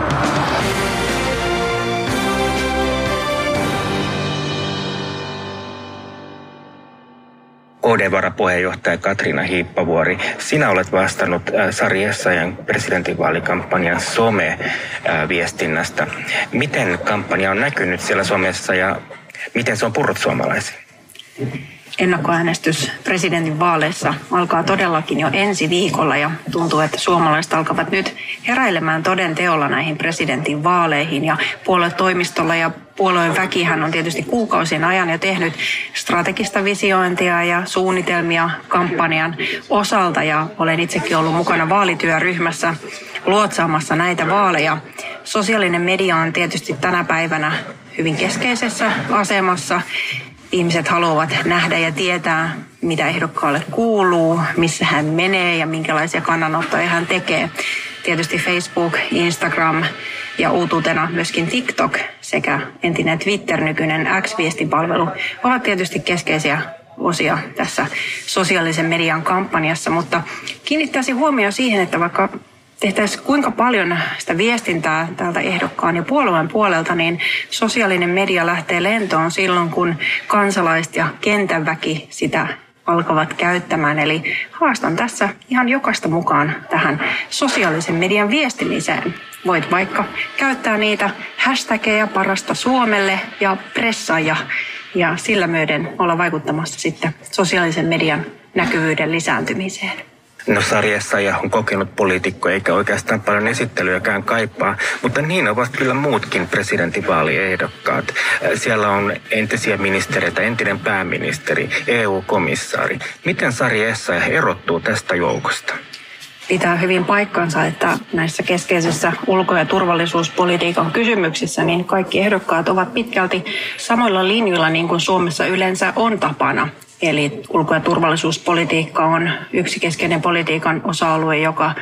K D-varapuheenjohtaja Katriina Hiippavuori, sinä olet vastannut Sari Essayah'n presidentinvaalikampanjan some-viestinnästä. Miten kampanja on näkynyt siellä somessa ja miten se on purrut suomalaisiin? Ennakkoäänestys presidentinvaaleissa alkaa todellakin jo ensi viikolla ja tuntuu, että suomalaiset alkavat nyt heräilemään toden teolla näihin presidentinvaaleihin ja puoluetoimistolla ja puolueen väkihän on tietysti kuukausien ajan jo tehnyt strategista visiointia ja suunnitelmia kampanjan osalta ja olen itsekin ollut mukana vaalityöryhmässä luotsaamassa näitä vaaleja. Sosiaalinen media on tietysti tänä päivänä hyvin keskeisessä asemassa. Ihmiset haluavat nähdä ja tietää, mitä ehdokkaalle kuuluu, missä hän menee ja minkälaisia kannanottoja hän tekee. Tietysti Facebook, Instagram ja uutuutena myöskin TikTok sekä entinen Twitter, nykyinen X-viestipalvelu ovat tietysti keskeisiä osia tässä sosiaalisen median kampanjassa, mutta kiinnittäisin huomioon siihen, että vaikka tehtäisiin kuinka paljon sitä viestintää täältä ehdokkaan ja puolueen puolelta, niin sosiaalinen media lähtee lentoon silloin, kun kansalaiset ja kentän väki sitä alkavat käyttämään. Eli haastan tässä ihan jokaista mukaan tähän sosiaalisen median viestimiseen. Voit vaikka käyttää niitä hashtageja parasta Suomelle ja pressaaja ja sillä myöden olla vaikuttamassa sitten sosiaalisen median näkyvyyden lisääntymiseen. No Sari Essayah on kokenut poliitikko eikä oikeastaan paljon esittelyäkään kaipaa, mutta niin ovat kyllä muutkin presidentinvaaliehdokkaat. Siellä on entisiä ministereitä, entinen pääministeri, E U-komissaari. Miten Sari Essayah erottuu tästä joukosta? Pitää hyvin paikkansa, että näissä keskeisissä ulko- ja turvallisuuspolitiikan kysymyksissä niin kaikki ehdokkaat ovat pitkälti samoilla linjoilla niin kuin Suomessa yleensä on tapana. Eli ulko- ja turvallisuuspolitiikka on yksi keskeinen politiikan osa-alue, joka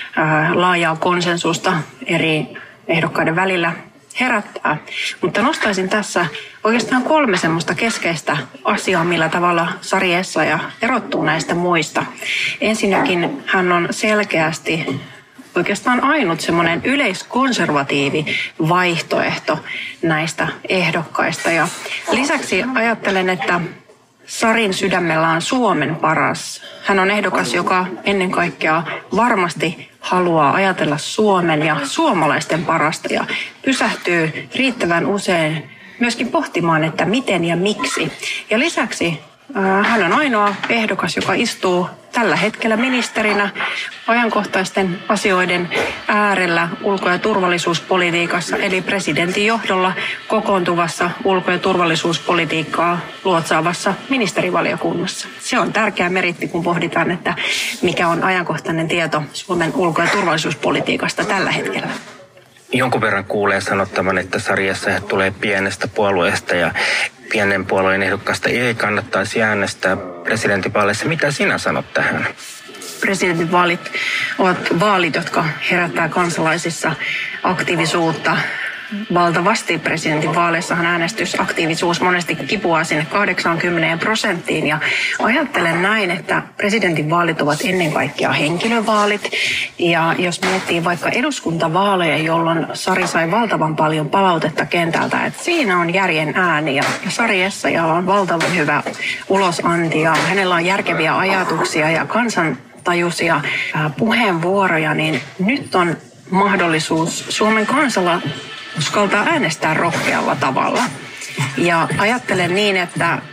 laajaa konsensusta eri ehdokkaiden välillä herättää. Mutta nostaisin tässä oikeastaan kolme semmoista keskeistä asiaa, millä tavalla Sari Essayah erottuu näistä muista. Ensinnäkin hän on selkeästi oikeastaan ainut semmoinen yleiskonservatiivi vaihtoehto näistä ehdokkaista. Ja lisäksi ajattelen, että Sarin sydämellä on Suomen paras. Hän on ehdokas, joka ennen kaikkea varmasti haluaa ajatella Suomen ja suomalaisten parasta ja pysähtyy riittävän usein myöskin pohtimaan, että miten ja miksi. Ja lisäksi äh, hän on ainoa ehdokas, joka istuu tällä hetkellä ministerinä ajankohtaisten asioiden äärellä ulko- ja turvallisuuspolitiikassa, eli presidentin johdolla kokoontuvassa ulko- ja turvallisuuspolitiikkaa luotsaavassa ministerivaliokunnassa. Se on tärkeä meritti, kun pohditaan, että mikä on ajankohtainen tieto Suomen ulko- ja turvallisuuspolitiikasta tällä hetkellä. Jonkun verran kuulee sanottavan, että Sari Essayah tulee pienestä puolueesta ja pienen puolueen ehdokkaasta ei kannattaisi äänestää presidentinvaaleissa. Mitä sinä sanot tähän? Presidentinvaalit ovat vaalit, jotka herättää kansalaisissa aktiivisuutta. Valtavasti presidentinvaaleissahan äänestysaktiivisuus monesti kipuaa sinne kahdeksankymmentä prosenttiin ja ajattelen näin, että presidentinvaalit ovat ennen kaikkea henkilövaalit ja jos miettii vaikka eduskuntavaaleja, jolloin Sari sai valtavan paljon palautetta kentältä, että siinä on järjen ääni ja Sari Essayah on valtavan hyvä ulosanti ja hänellä on järkeviä ajatuksia ja kansantajuisia puheenvuoroja, niin nyt on mahdollisuus Suomen kansalla uskaltaa äänestää rohkealla tavalla. Ja ajattelen niin, että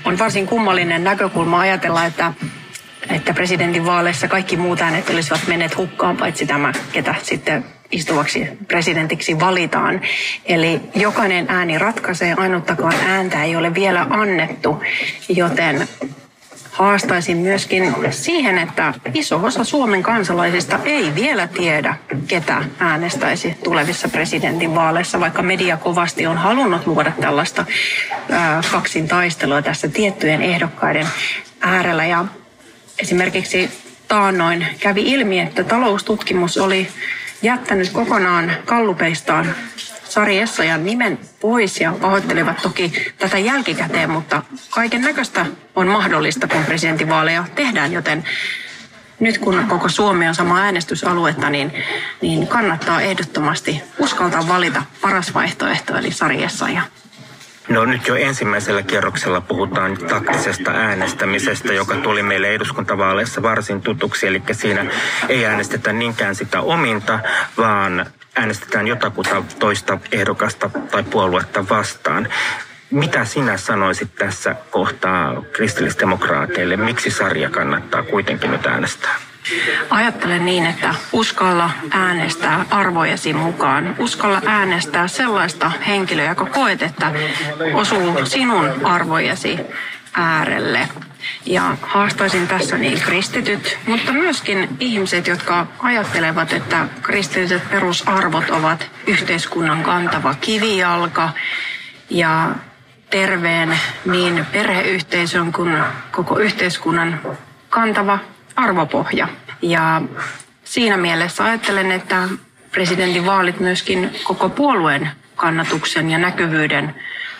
on varsin kummallinen näkökulma ajatella, että että presidentinvaaleissa kaikki muut äänet olisivat menneet hukkaan, paitsi tämä, ketä sitten istuvaksi presidentiksi valitaan. Eli jokainen ääni ratkaisee, ainuttakaan ääntä ei ole vielä annettu, joten haastaisin myöskin siihen, että iso osa Suomen kansalaisista ei vielä tiedä, ketä äänestäisi tulevissa presidentinvaaleissa, vaikka media kovasti on halunnut luoda tällaista ää, kaksintaistelua tässä tiettyjen ehdokkaiden äärellä. Ja esimerkiksi taannoin kävi ilmi, että taloustutkimus oli jättänyt kokonaan gallupeistaan Sari Essayah'n nimen pois ja pahoittelivat toki tätä jälkikäteen, mutta kaiken näköistä on mahdollista, kun presidentinvaaleja tehdään, joten nyt kun koko Suomi on sama äänestysaluetta, niin, niin kannattaa ehdottomasti uskaltaa valita paras vaihtoehto, eli Sari Essayah. No nyt jo ensimmäisellä kierroksella puhutaan taktisesta äänestämisestä, joka tuli meille eduskuntavaaleissa varsin tutuksi. Eli siinä ei äänestetä niinkään sitä ominta, vaan äänestetään jotakuta toista ehdokasta tai puoluetta vastaan. Mitä sinä sanoisit tässä kohtaa kristillisdemokraateille? Miksi Saria kannattaa kuitenkin nyt äänestää? Ajattelen niin, että uskalla äänestää arvojesi mukaan. Uskalla äänestää sellaista henkilöä, joka koet, että osuu sinun arvojesi äärelle. Ja haastaisin tässä niin kristityt, mutta myöskin ihmiset, jotka ajattelevat, että kristilliset perusarvot ovat yhteiskunnan kantava kivijalka ja terveen niin perheyhteisön kuin koko yhteiskunnan kantava arvopohja. Ja siinä mielessä ajattelen, että presidentinvaalit myöskin koko puolueen kannatuksen ja näkyvyyden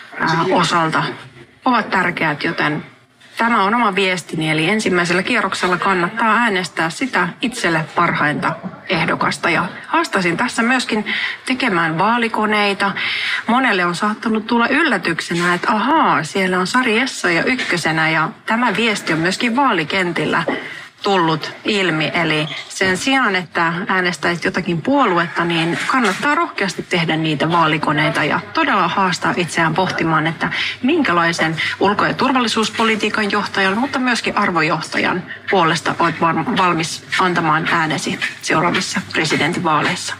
osalta ovat tärkeät, joten tämä on oma viestini. Eli ensimmäisellä kierroksella kannattaa äänestää sitä itselle parhainta ehdokasta. Ja haastaisin tässä myöskin tekemään vaalikoneita. Monelle on saattanut tulla yllätyksenä, että ahaa, siellä on Sari Essayah ykkösenä ja tämä viesti on myöskin vaalikentillä tullut ilmi. Eli sen sijaan, että äänestäisit jotakin puoluetta, niin kannattaa rohkeasti tehdä niitä vaalikoneita ja todella haastaa itseään pohtimaan, että minkälaisen ulko- ja turvallisuuspolitiikan johtajan, mutta myöskin arvojohtajan puolesta olet valmis antamaan äänesi seuraavissa presidentinvaaleissa.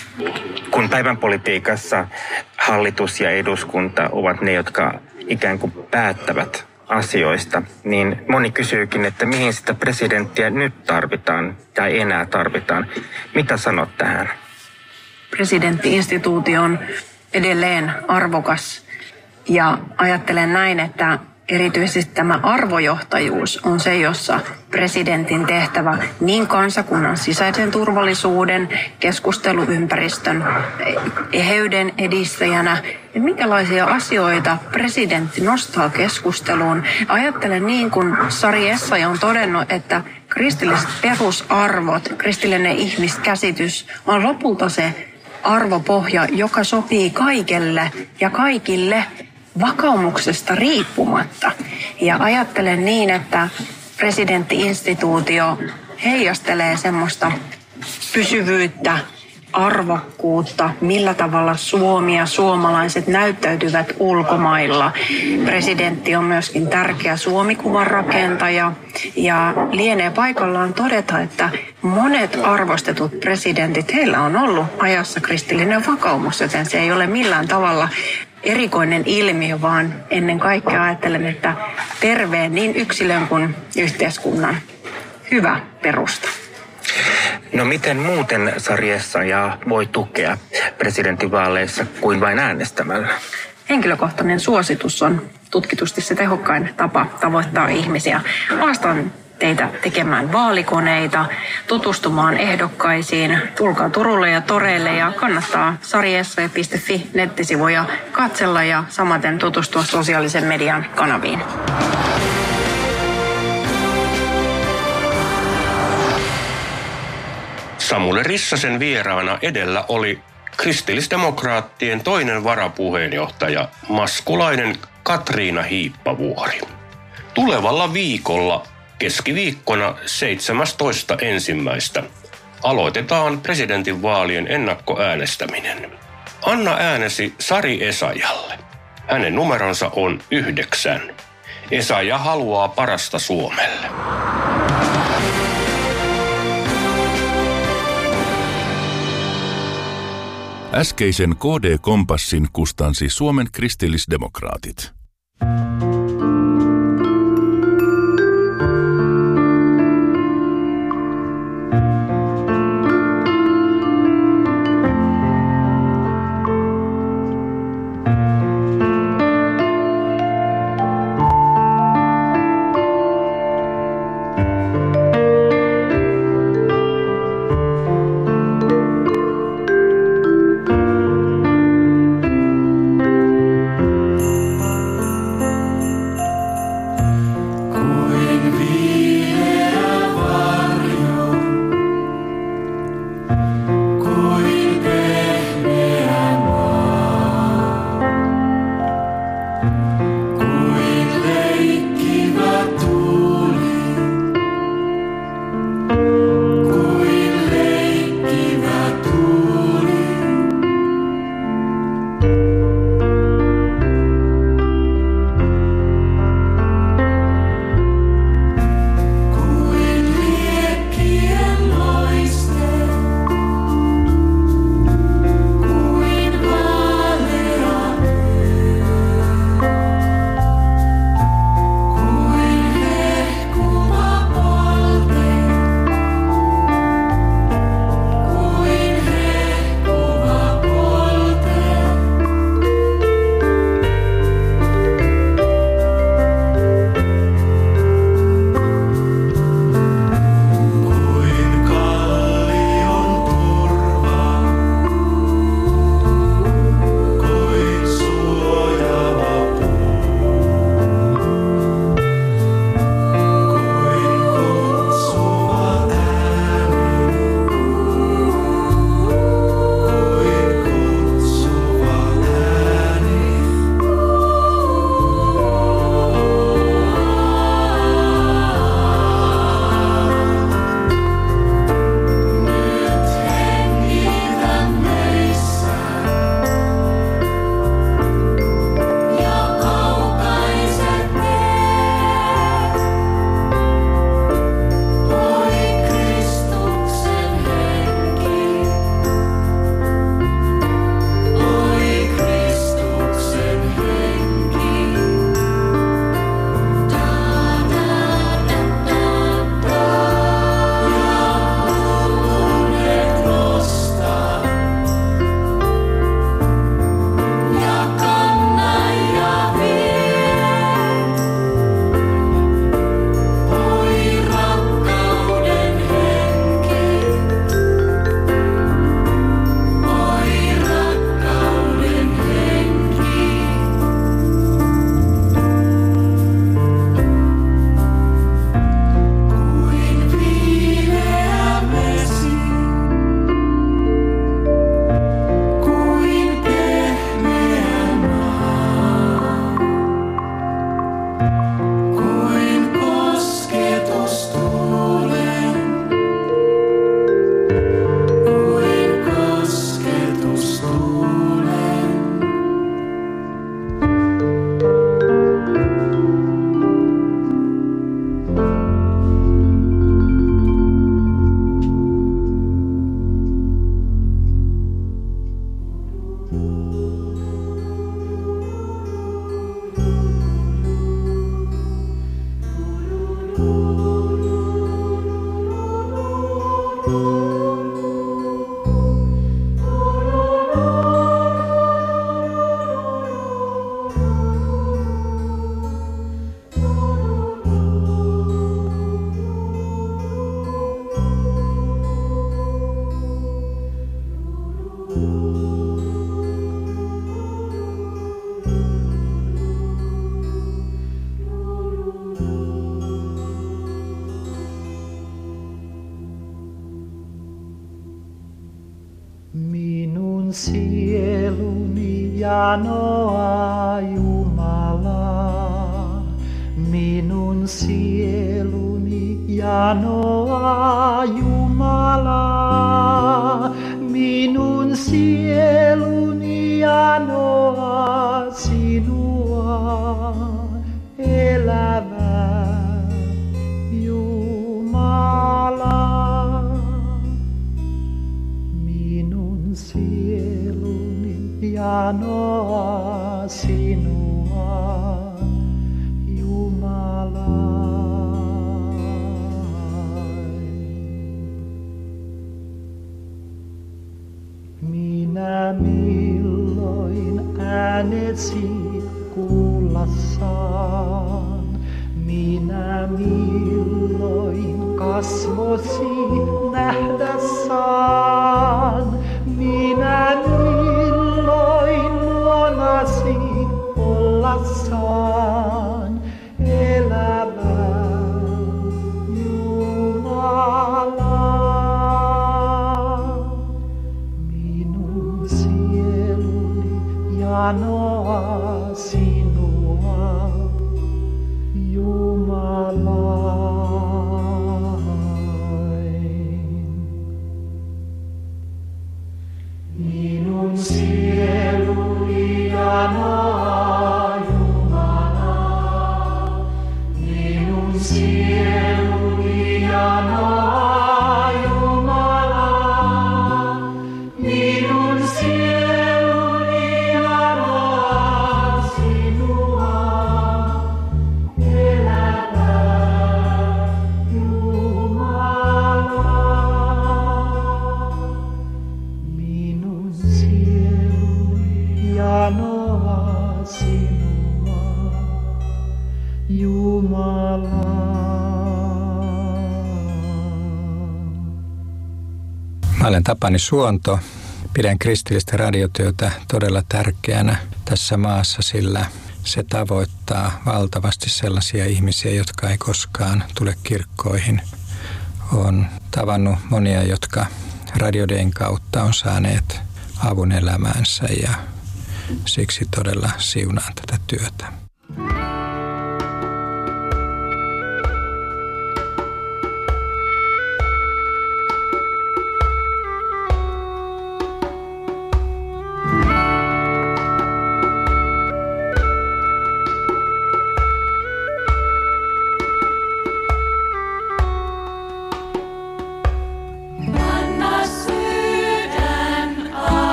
Kun päivän politiikassa hallitus ja eduskunta ovat ne, jotka ikään kuin päättävät asioista, niin moni kysyykin, että mihin sitä presidenttiä nyt tarvitaan tai enää tarvitaan. Mitä sanot tähän? Presidentti-instituutio on edelleen arvokas ja ajattelen näin, että erityisesti tämä arvojohtajuus on se, jossa presidentin tehtävä niin kansakunnan sisäisen turvallisuuden, keskusteluympäristön, eheyden edistäjänä ja minkälaisia asioita presidentti nostaa keskusteluun. Ajattelen niin kuin Sari Essayah on todennut, että kristilliset perusarvot, kristillinen ihmiskäsitys on lopulta se arvopohja, joka sopii kaikelle ja kaikille vakaumuksesta riippumatta. Ja ajattelen niin, että presidentti-instituutio heijastelee semmoista pysyvyyttä, arvokkuutta, millä tavalla Suomi ja suomalaiset näyttäytyvät ulkomailla. Presidentti on myöskin tärkeä Suomi-kuvan rakentaja ja lienee paikallaan todeta, että monet arvostetut presidentit, heillä on ollut ajassa kristillinen vakaumus, joten se ei ole millään tavalla erikoinen ilmiö, vaan ennen kaikkea ajattelen, että terveen niin yksilön kuin yhteiskunnan hyvä perusta. No miten muuten Sari Essayah voi tukea presidentinvaaleissa kuin vain äänestämällä? Henkilökohtainen suositus on tutkitusti se tehokkain tapa tavoittaa ihmisiä. Haastan teitä tekemään vaalikoneita, tutustumaan ehdokkaisiin. Tulkaa Turulle ja toreille ja kannattaa sari essayah piste fi nettisivuja katsella ja samaten tutustua sosiaalisen median kanaviin. Samuli Rissasen vieraana edellä oli kristillisdemokraattien toinen varapuheenjohtaja, maskulainen Katriina Hiippavuori. Tulevalla viikolla keskiviikkona seitsemästoista ensimmäistä aloitetaan presidentinvaalien ennakkoäänestäminen. Anna äänesi Sari Essayahlle. Hänen numeronsa on yhdeksän. Essayah haluaa parasta Suomelle. Äskeisen K D-kompassin kustansi Suomen kristillisdemokraatit. Minun sieluni janoaa Jumalaa, minun sieluni janoaa Jumalaa, minun sieluni janoaa sinua, elää sieluni janoaa sinua, Jumala. Minä milloin äänesi kuulla saan, minä milloin kasvosi nähdä saan, minä milloin luonasi olla saan, elävä Jumala. Minun sieluni janoaa sinua, Jumala. Minun sieluni janoaa Jumala, minun sieluni janoaa Jumala, minun sieluni janoaa sinua, elävä Jumala. Minun sieluni janoaa sinua, Jumala. Mä olen Tapani Suonto. Pidän kristillistä radiotyötä todella tärkeänä tässä maassa, sillä se tavoittaa valtavasti sellaisia ihmisiä, jotka ei koskaan tule kirkkoihin. Olen tavannut monia, jotka Radio Dayn kautta on saaneet avun elämäänsä ja siksi todella siunaan tätä työtä.